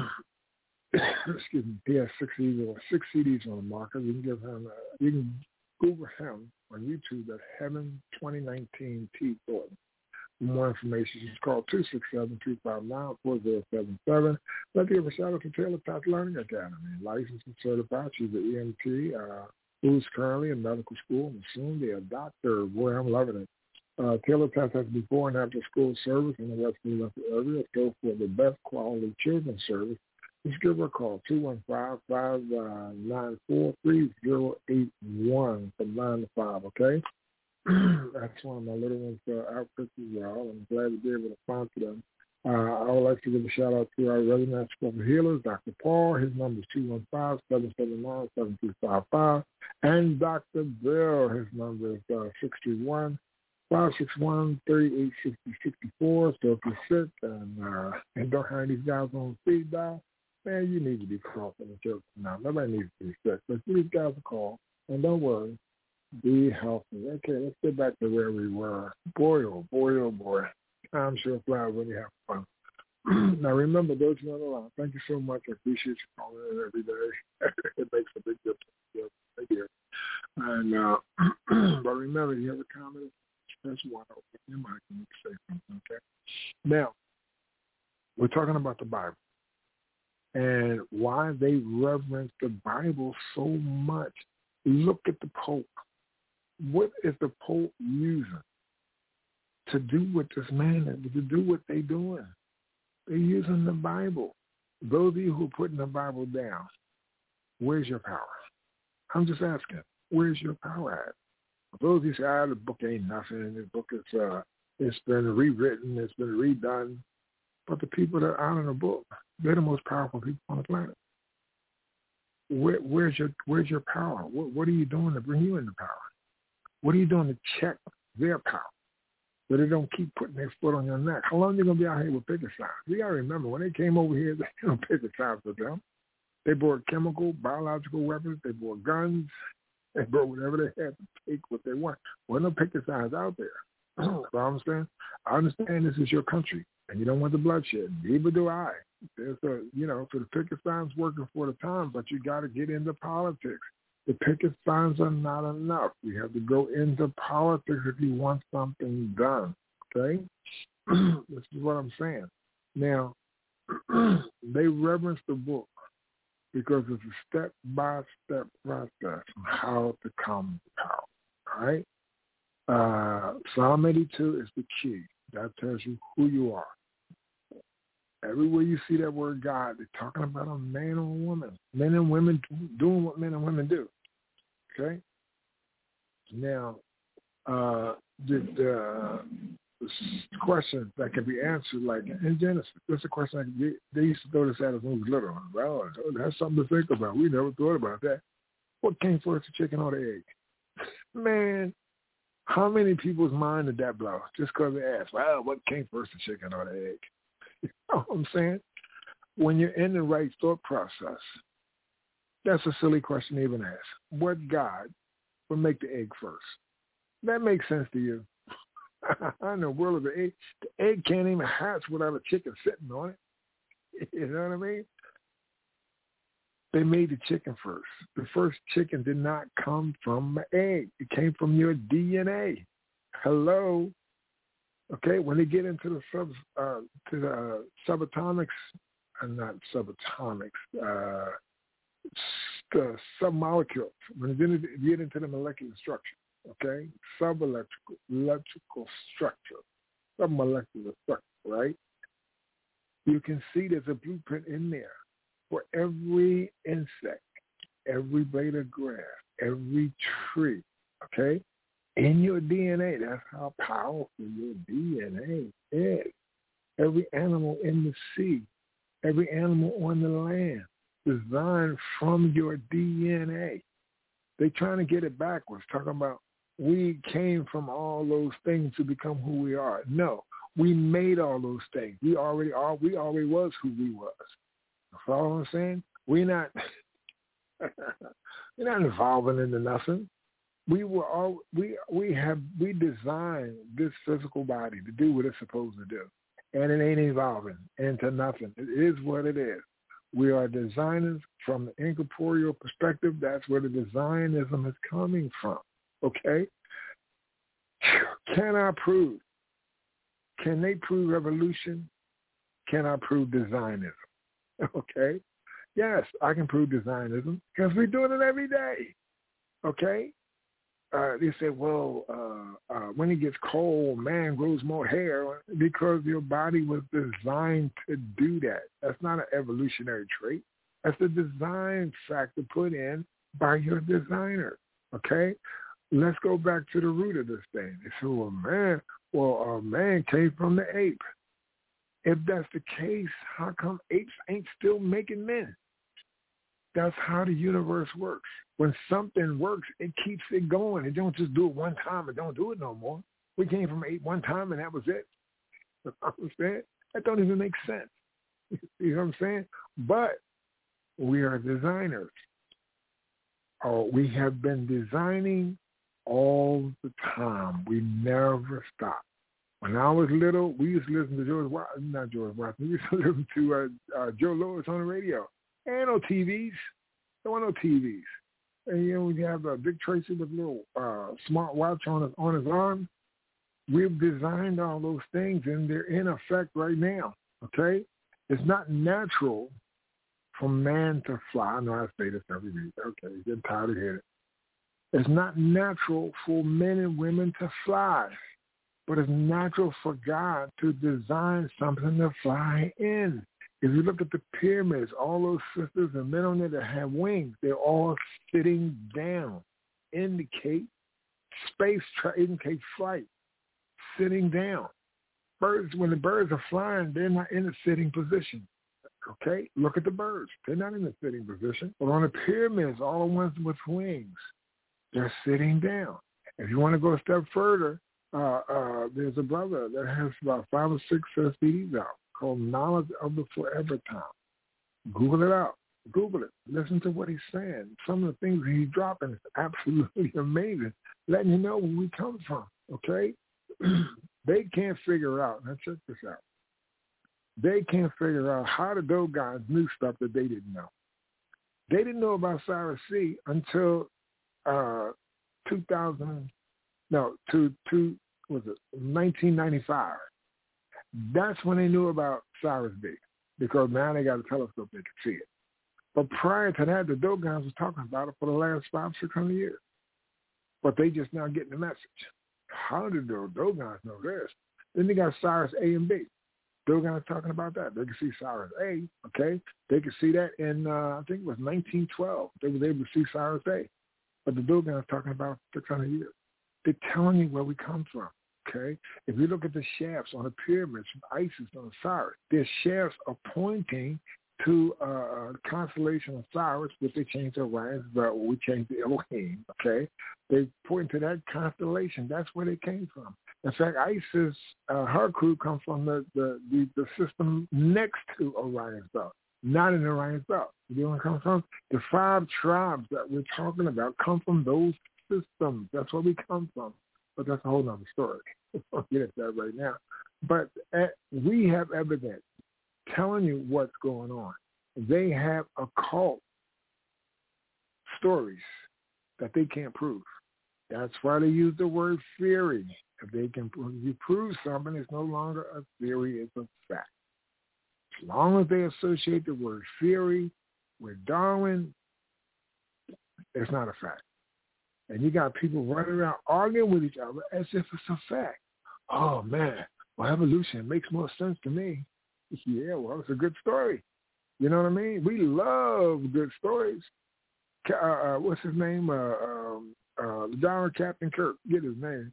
excuse me. He has six C Ds, six C Ds on the market. You can give him. Uh, you can Google him on YouTube at Heaven twenty nineteen T Thornton. For more information, just call two six seven, two five nine, four zero seven seven. I'd like to give a shout-out to Taylor Patch Learning Academy. Licensed and certified. She's an E M T. Uh, who's currently in medical school and soon be a doctor. Boy, I'm loving it. Uh, Taylor Test has before and after school service in the West Philadelphia area. So for the best quality children's service, just give her a call, two one five, five nine four, three zero eight one from nine to five, okay? That's one of my little ones uh, outfits as well. I'm glad to be able to sponsor them. Uh, I would like to give a shout-out to our resident Scope Healers, Doctor Paul. His number is two one five, seven seven nine, seven two five five. And Doctor Bill, his number is uh, six two one, five six one, three eight six zero six four. So if you're sick and, uh, and don't have these guys on speed dial, man, you need to be coughing and joking now. Nobody needs to be sick. But give these guys a call, and don't worry. Be healthy. Okay, let's get back to where we were. Boy, oh boy, oh boy. Time sure flies when you have fun. Now, remember, those who are on the line, thank you so much. I appreciate you calling in every day. It makes a big difference. Thank you. And, uh, but remember, you have a comment, press one, open your mic, and you can say something, okay? Now, we're talking about the Bible and why they reverence the Bible so much. Look at the Pope. What is the Pope using to do what this man is, to do what they're doing? They're using the Bible. Those of you who are putting the Bible down, where's your power? I'm just asking, where's your power at? For those of you say, ah, the book ain't nothing. The book is, uh, it's been rewritten. It's been redone. But the people that are out in the book, they're the most powerful people on the planet. Where, where's your Where's your power? What, what are you doing to bring you into power? What are you doing to check their power so they don't keep putting their foot on your neck? How long are you going to be out here with picket signs? You got to remember, when they came over here, they don't picket signs with them. They brought chemical, biological weapons. They brought guns. They brought whatever they had to take what they want. There no picket signs out there. You understand? I understand this is your country, and you don't want the bloodshed. Neither do I. There's a, you know, so the picket signs working for the time, but you got to get into politics. The picket signs are not enough. You have to go into politics if you want something done, okay? This is what I'm saying. Now, they reverence the book because it's a step-by-step process on how to come to power, all right? Uh, Psalm eighty-two is the key. That tells you who you are. Everywhere you see that word God, they're talking about a man or a woman. Men and women doing what men and women do. Okay? Now, uh, the, the, the question that can be answered, like in Genesis, that's a question that they, they used to throw this at us when we was little. Well, that's something to think about. We never thought about that. What came first, the chicken or the egg? Man, how many people's mind did that blow? Just because they asked, well, what came first, the chicken or the egg? You know what I'm saying? When you're in the right thought process, that's a silly question to even ask. What God would make the egg first? That makes sense to you. In the world of the egg, the egg can't even hatch without a chicken sitting on it. You know what I mean? They made the chicken first. The first chicken did not come from the egg. It came from your D N A. Hello? Okay, when they get into the sub, uh, to the uh, subatomics, uh, not subatomics, uh, the submolecules, when they get into the molecular structure, okay, subelectrical electrical structure, submolecular structure, right? You can see there's a blueprint in there for every insect, every blade of grass, every tree, okay? In your D N A, that's how powerful your D N A is. Every animal in the sea, every animal on the land, designed from your D N A. They're trying to get it backwards, talking about we came from all those things to become who we are. No, we made all those things. We already are. We already was who we was. Follow what I'm saying? We're not. We're not evolving into nothing. We were all we we have we designed this physical body to do what it's supposed to do, and it ain't evolving into nothing. It is what it is. We are designers from the incorporeal perspective. That's where the designism is coming from. Okay? Can I prove? Can they prove evolution? Can I prove designism? Okay? Yes, I can prove designism because we're doing it every day. Okay? Uh, they say, well, uh, uh, when it gets cold, man grows more hair because your body was designed to do that. That's not an evolutionary trait. That's a design factor put in by your designer, okay? Let's go back to the root of this thing. They say, well, man, well, uh, man came from the ape. If that's the case, how come apes ain't still making men? That's how the universe works. When something works, it keeps it going. It don't just do it one time and don't do it no more. We came from eight one time and that was it. You know what I'm saying? That don't even make sense. You know what I'm saying? But we are designers. Oh, we have been designing all the time. We never stop. When I was little, we used to listen to George Watson, not George Watson, we used to listen to uh, uh, Joe Louis on the radio. There ain't no T Vs. There were no T Vs. And, you know, we have uh, Dick Tracy with a little uh, smart watch on his, on his arm. We've designed all those things, and they're in effect right now, okay? It's not natural for man to fly. I know I say this every week. Okay, you're getting tired of hearing it. It's not natural for men and women to fly, but it's natural for God to design something to fly in. If you look at the pyramids, all those sisters and men on there that have wings, they're all sitting down. Indicate space, tra- indicate flight, sitting down. Birds, when the birds are flying, they're not in a sitting position. Okay? Look at the birds. They're not in a sitting position. But on the pyramids, all the ones with wings, they're sitting down. If you want to go a step further, uh, uh, there's a brother that has about five or six C Ds out called Knowledge of the Forever Time. Google it out. Google it. Listen to what he's saying. Some of the things he's dropping is absolutely amazing, letting you know where we come from, okay? They can't figure out, now check this out, they can't figure out how the Dogons knew stuff that they didn't know. They didn't know about Cyrus C until uh, two thousand, no, to, to, was it, nineteen ninety-five. That's when they knew about Cyrus B, because now they got a telescope they can see it. But prior to that, the Dogons was talking about it for the last five, six hundred years. But they just now getting the message. How did the Dogons know this? Then they got Cyrus A and B. Dogons talking about that. They can see Cyrus A, okay? They could see that in, uh, I think it was nineteen twelve. They was able to see Cyrus A. But the Dogons talking about six hundred years. They're telling you where we come from, okay? If you look at the shafts on the pyramids from Isis on Osiris, their shafts are pointing to uh, a constellation of Cyrus, which they changed to Orion's belt, we changed to Elohim, okay? They point to that constellation. That's where they came from. In fact, Isis, uh, her crew comes from the, the, the, the system next to Orion's belt, not in Orion's belt. You know where it comes from? The five tribes that we're talking about come from those systems. That's where we come from. But that's a whole other story. I'll get at that right now. But uh, we have evidence telling you what's going on. They have occult stories that they can't prove. That's why they use the word theory. If they can prove, you prove something, it's no longer a theory, it's a fact. As long as they associate the word theory with Darwin, it's not a fact. And you got people running around arguing with each other as if it's a fact. Oh, man, well, evolution makes more sense to me. Yeah, well, it's a good story. You know what I mean? We love good stories. Uh, uh, what's his name? Uh, um, uh, John Captain Kirk, get his name.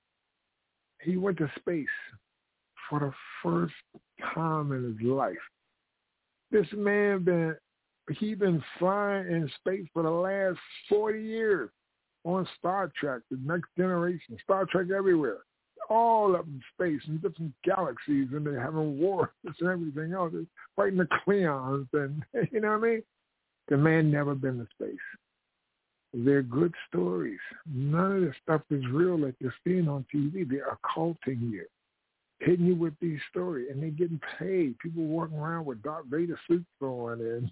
He went to space for the first time in his life. This man been he been flying in space for the last forty years on Star Trek, the Next Generation, Star Trek everywhere. All up in space and different galaxies, and they're having wars and everything else. They're fighting the Klingons, and you know what I mean? The man never been to space. They're good stories. None of this stuff is real that you're seeing on T V. They're occulting you, hitting you with these stories, and they're getting paid. People walking around with Darth Vader suits on and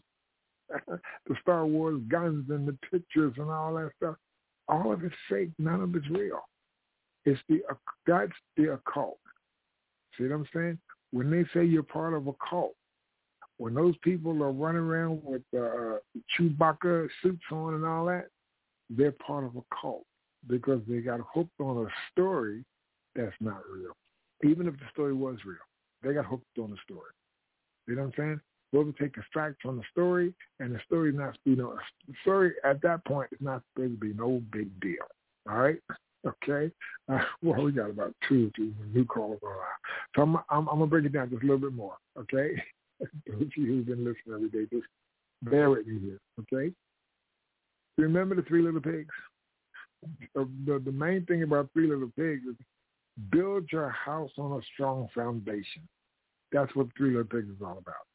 the Star Wars guns and the pictures and all that stuff. All of it's fake. None of it's real. It's the that's the occult. See what I'm saying? When they say you're part of a cult, when those people are running around with uh, Chewbacca suits on and all that, they're part of a cult because they got hooked on a story that's not real. Even if the story was real, they got hooked on the story. You know what I'm saying? We'll take the facts from the story, and the story is not, you know, the story at that point is not supposed to be no big deal. All right? Okay, uh, well, we got about two, two new callers on. So I'm, I'm, I'm going to break it down just a little bit more, okay? Those of you who've been listening every day, just bear with me here, okay? Remember the Three Little Pigs? The, the, the main thing about Three Little Pigs is build your house on a strong foundation. That's what Three Little Pigs is all about.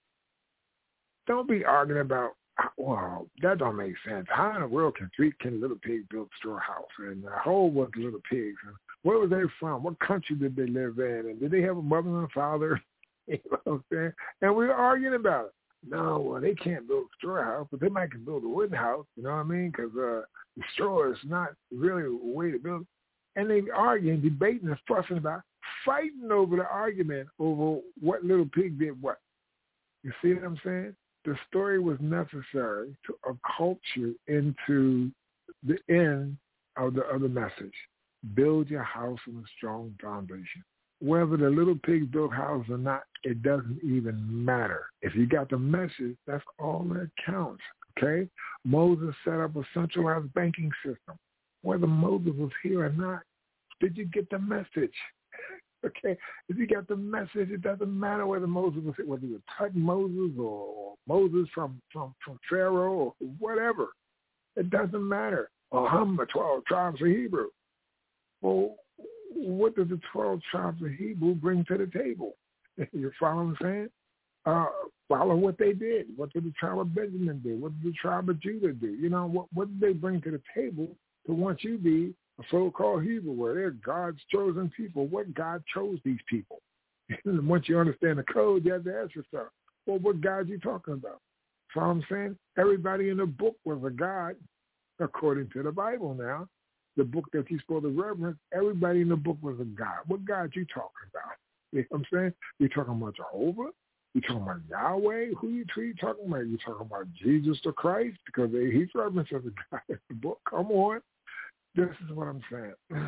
Don't be arguing about, well, that don't make sense. How in the world can three can little pigs build a straw house? And how old was the little pigs? And where was they from? What country did they live in? And did they have a mother and a father? You know what I'm saying? And we were arguing about it. No, well, they can't build a straw house, but they might can build a wooden house. You know what I mean? Because uh, the straw is not really a way to build. And they arguing, debating, and fussing about, fighting over the argument over what little pig did what. You see what I'm saying? The story was necessary to occult you into the end of the other message. Build your house on a strong foundation. Whether the little pigs built houses or not, it doesn't even matter. If you got the message, that's all that counts, okay? Moses set up a centralized banking system. Whether Moses was here or not, did you get the message? Okay, if you got the message, it doesn't matter whether Moses was, whether it was Tut Moses or Moses from, from, from Pharaoh or whatever. It doesn't matter. Or hum, the twelve tribes of Hebrew. Well, what does the twelve tribes of Hebrew bring to the table? You follow what I'm saying? Uh, follow what they did. What did the tribe of Benjamin do? What did the tribe of Judah do? You know, what, what did they bring to the table to want you to be a so-called Hebrew, where they're God's chosen people? What God chose these people? And once you understand the code, you have to ask yourself, well, what God you talking about? So I'm saying everybody in the book was a God, according to the Bible now. The book that you're supposed to reverence, everybody in the book was a God. What God you talking about? You know what I'm saying? You talking about Jehovah? You talking about Yahweh? Who you, who you talking about? You talking about Jesus the Christ? Because he's referenced as a God in the book. Come on. This is what I'm saying.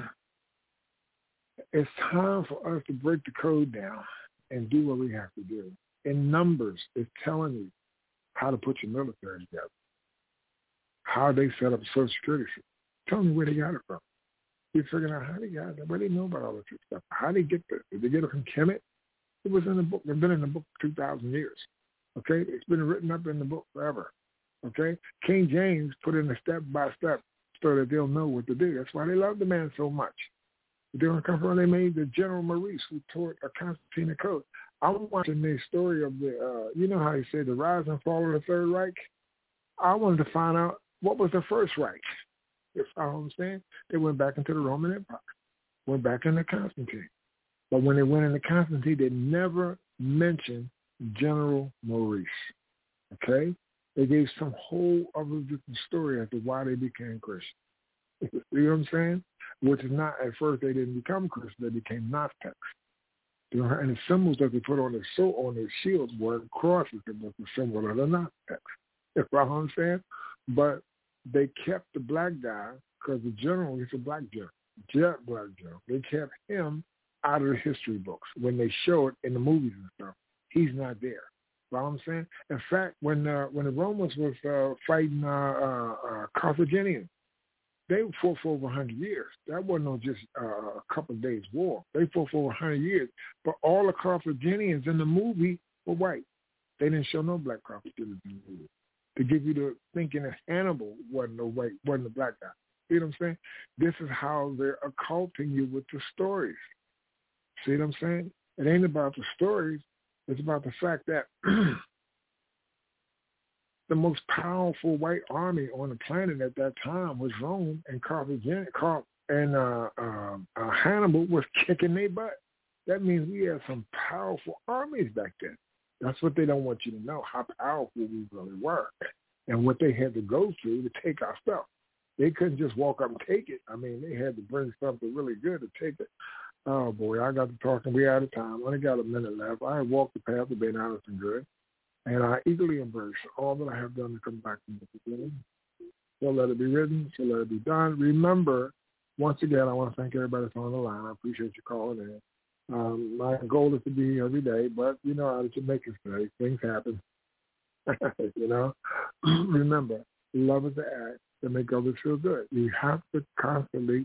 It's time for us to break the code down and do what we have to do. In Numbers, it's telling you how to put your military together, how they set up a social security system. Tell me where they got it from. You're figuring out how they got it. Where they know about all this stuff. How they get this? Did they get it from Kemet? It was in the book. It's been in the book for two thousand years. Okay? It's been written up in the book forever. Okay? King James put in a step-by-step so that they'll know what to do. That's why they love the man so much. They don't come from, they made the General Maurice who taught a Constantine code. I'm watching the story of the, uh, you know how he said the rise and fall of the Third Reich? I wanted to find out what was the First Reich. If I understand, they went back into the Roman Empire, went back into Constantine. But when they went into Constantine, they never mentioned General Maurice. Okay? They gave some whole other different story as to why they became Christian. You know what I'm saying? Which is not, at first they didn't become Christian, they became Gnostics. You know, and the symbols that they put on their so on their shields were crosses. It was the symbol of the Gnostics. If I understand, but they kept the black guy because the general is a black general, jet black general. They kept him out of the history books when they show it in the movies and stuff. He's not there. You know what I'm saying? In fact, when uh, when the Romans was uh, fighting uh, uh, uh, Carthaginians, they fought for over one hundred years. That wasn't no just uh, a couple of days war. They fought for over one hundred years. But all the Carthaginians in the movie were white. They didn't show no black Carthaginians in the movie to give you the thinking that Hannibal wasn't a white, wasn't a black guy. See what I'm saying? This is how they're occulting you with the stories. See what I'm saying? It ain't about the stories. It's about the fact that the most powerful white army on the planet at that time was Rome, and Carthagena, Car- and uh, uh, uh, Hannibal was kicking their butt. That means we had some powerful armies back then. That's what they don't want you to know, how powerful we really were and what they had to go through to take our stuff. They couldn't just walk up and take it. I mean, they had to bring something really good to take it. Oh, boy, I got to talking. We out of time. I only got a minute left. I have walked the path of being honest and good, and I eagerly embrace all that I have done to come back from the beginning. So let it be written. So let it be done. Remember, once again, I want to thank everybody that's on the line. I appreciate you calling in. Um, my goal is to be here every day, but you know how to make it today. Things happen. You know? Remember, love is the act that make others feel good. You have to constantly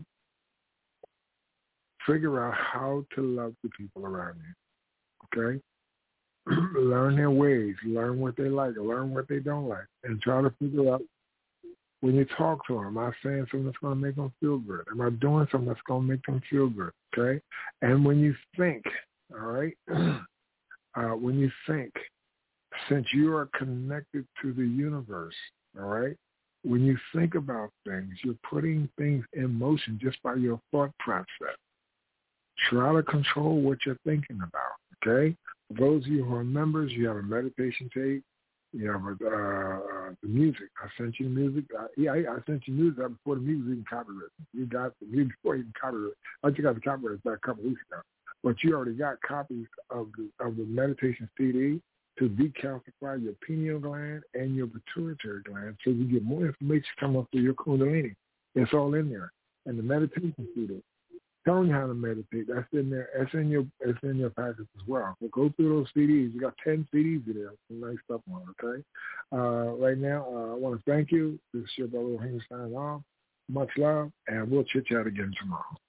figure out how to love the people around you. Okay? Learn their ways. Learn what they like. Learn what they don't like. And try to figure out when you talk to them, am I saying something that's going to make them feel good? Am I doing something that's going to make them feel good? Okay? And when you think, all right, uh, when you think, since you are connected to the universe, all right, when you think about things, you're putting things in motion just by your thought process. Try to control what you're thinking about, okay? For those of you who are members, you have a meditation tape. You have a, uh, uh, the music. I sent you the music. I, yeah, I, I sent you music before the music even copyrighted. You got the music before you even copyrighted. I just got the copyright back a couple of weeks ago. But you already got copies of the of the meditation C D to decalcify your pineal gland and your pituitary gland so you get more information coming up through your kundalini. It's all in there. And the meditation C D. telling you how to meditate. That's in there. It's in your it's in your package as well. So go through those C Ds. You got ten C Ds in there. Some nice stuff on it, okay? Uh, right now, uh, I want to thank you. This is your brother Henry signing off. Much love, and we'll chit chat again tomorrow.